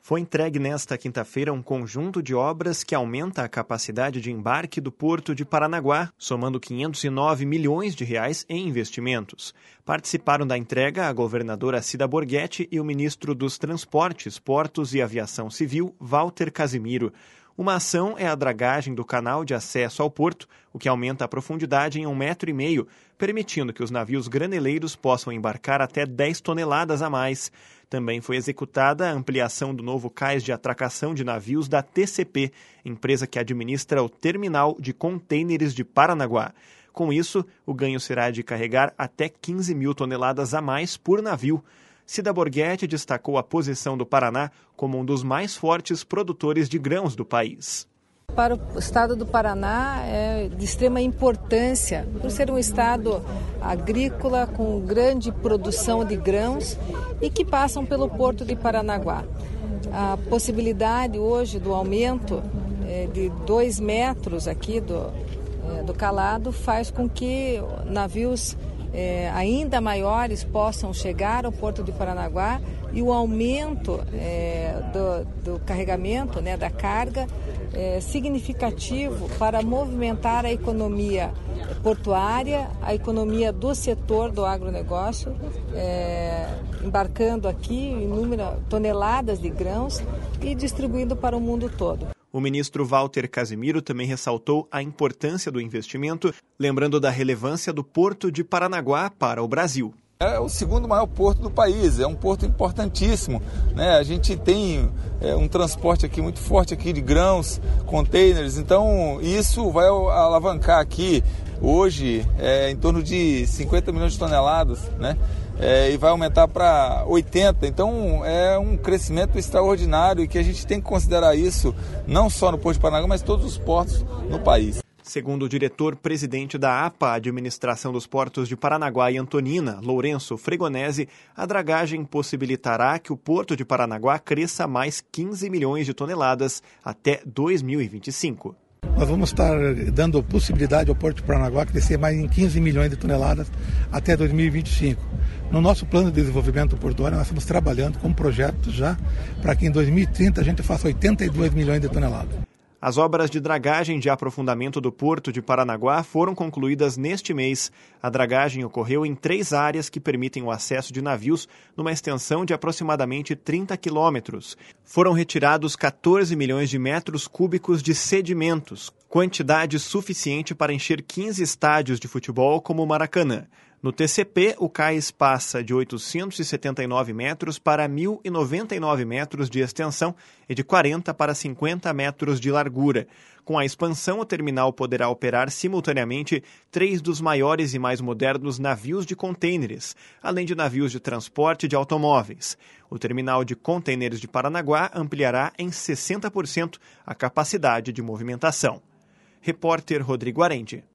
Foi entregue nesta quinta-feira um conjunto de obras que aumenta a capacidade de embarque do Porto de Paranaguá, somando R$ 509 milhões em investimentos. Participaram da entrega a governadora Cida Borghetti e o ministro dos Transportes, Portos e Aviação Civil, Walter Casimiro. Uma ação é a dragagem do canal de acesso ao porto, o que aumenta a profundidade em 1,5 metro, permitindo que os navios graneleiros possam embarcar até 10 toneladas a mais. Também foi executada a ampliação do novo cais de atracação de navios da TCP, empresa que administra o terminal de contêineres de Paranaguá. Com isso, o ganho será de carregar até 15 mil toneladas a mais por navio. Cida Borghetti destacou a posição do Paraná como um dos mais fortes produtores de grãos do país. Para o estado do Paraná é de extrema importância, por ser um estado agrícola com grande produção de grãos e que passam pelo Porto de Paranaguá. A possibilidade hoje do aumento de 2 metros aqui do calado faz com que navios ainda maiores possam chegar ao Porto de Paranaguá e o aumento do carregamento, da carga, significativo para movimentar a economia portuária, a economia do setor do agronegócio, embarcando aqui inúmeras toneladas de grãos e distribuindo para o mundo todo. O ministro Walter Casimiro também ressaltou a importância do investimento, lembrando da relevância do Porto de Paranaguá para o Brasil. É o segundo maior porto do país, é um porto importantíssimo, né? A gente tem um transporte aqui muito forte aqui de grãos, containers, então isso vai alavancar aqui hoje em torno de 50 milhões de toneladas, né? E vai aumentar para 80, então é um crescimento extraordinário e que a gente tem que considerar isso não só no Porto de Paranaguá, mas todos os portos no país. Segundo o diretor-presidente da APA, Administração dos Portos de Paranaguá e Antonina, Lourenço Fregonese, a dragagem possibilitará que o Porto de Paranaguá cresça mais 15 milhões de toneladas até 2025. Nós vamos estar dando possibilidade ao Porto de Paranaguá crescer mais em 15 milhões de toneladas até 2025. No nosso plano de desenvolvimento portuário, nós estamos trabalhando com projetos já para que em 2030 a gente faça 82 milhões de toneladas. As obras de dragagem de aprofundamento do Porto de Paranaguá foram concluídas neste mês. A dragagem ocorreu em 3 áreas que permitem o acesso de navios numa extensão de aproximadamente 30 quilômetros. Foram retirados 14 milhões de metros cúbicos de sedimentos, quantidade suficiente para encher 15 estádios de futebol como o Maracanã. No TCP, o cais passa de 879 metros para 1.099 metros de extensão e de 40 para 50 metros de largura. Com a expansão, o terminal poderá operar simultaneamente 3 dos maiores e mais modernos navios de contêineres, além de navios de transporte de automóveis. O terminal de contêineres de Paranaguá ampliará em 60% a capacidade de movimentação. Repórter Rodrigo Arendi.